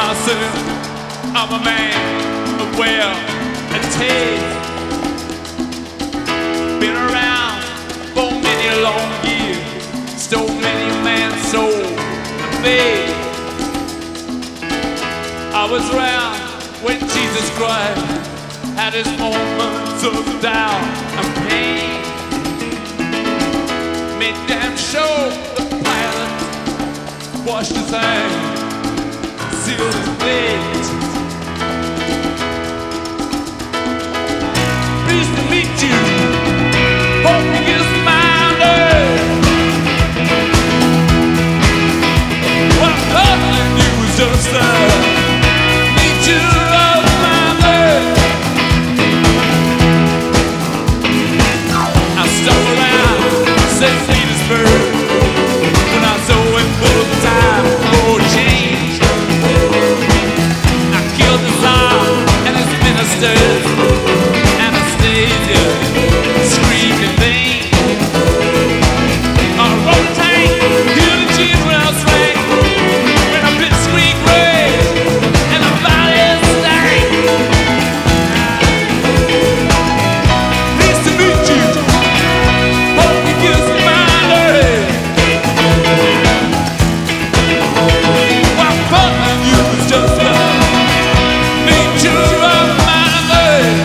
myself, I'm a man of wear and tear. Been around for many long years, stole many man's soul and faith. I was around when Jesus Christ had his moments of doubt and pain. Made damn sure the pilot washed his hands, sealed his blade. Pleased to meet you. Hope you get smiling. What loving you was just need you love smiling. I stuck around St. Petersburg when I was so in full time for change. I killed the Tsar and his ministers. Anastasia, screaming vain. I rode a tank, hear the cheers when I swing. When a bit squeak red and the body stank. Pleased to meet you. Hope you get smiling. Why fucking you was just a nature of my life.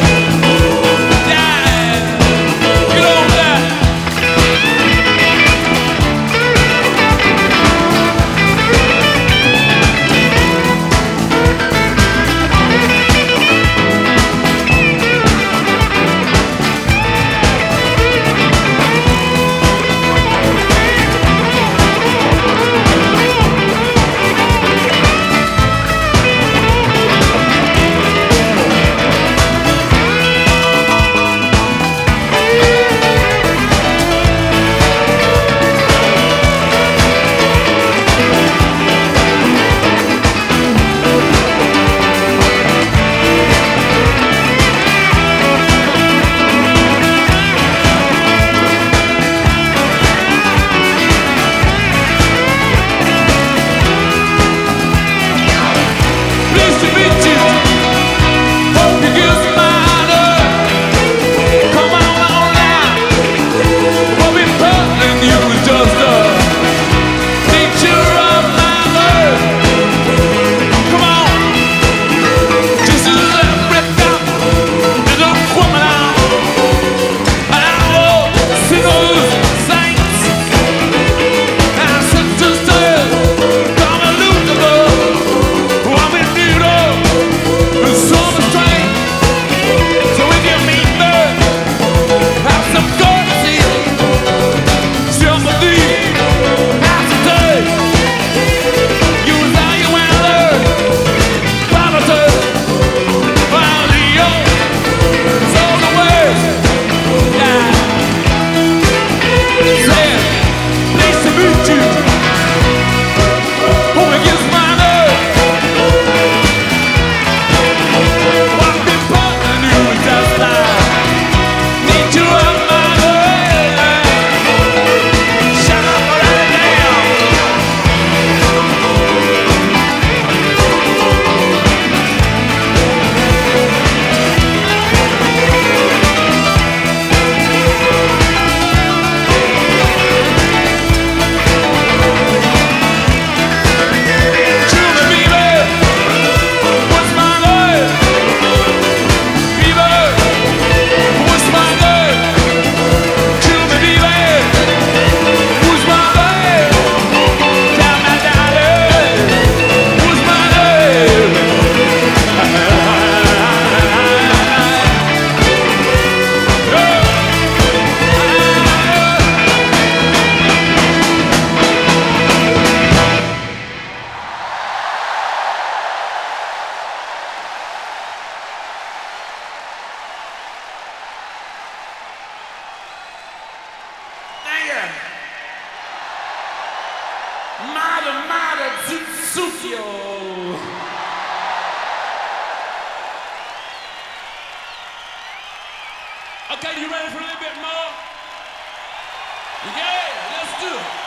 Mada Zuzukio. Okay, you ready for a little bit more? Yeah, let's do it.